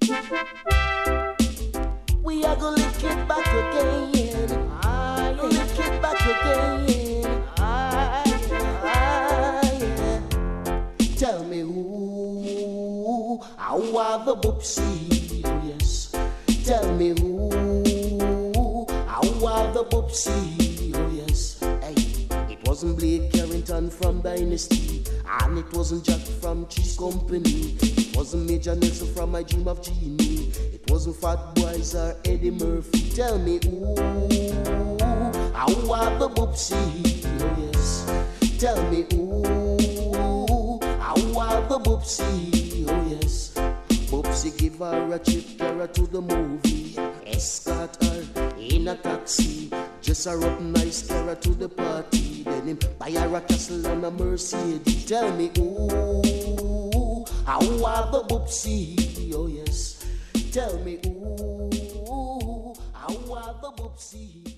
We are gonna lick it back again. Lick it back again. Tell me who, how are the boopsie? Oh yes. Tell me who, how are the boopsie? Oh yes. Hey, it wasn't Blake Carrington from Dynasty, and it wasn't Jack from Cheese Company. It wasn't Major Nelson from My Dream of Genie. It wasn't Fat Boys or Eddie Murphy. Tell me who, how are the boopsie? Oh yes. Tell me who, how are the boopsie? Oh yes. Boopsie give her a trip, carry her to the movie, escort her in a taxi, dress her up nice, carry her to the party, then him buy her a castle and a Mercedes. Tell me who, how are the boopsie? Oh yes. Tell me who, how are the boopsie?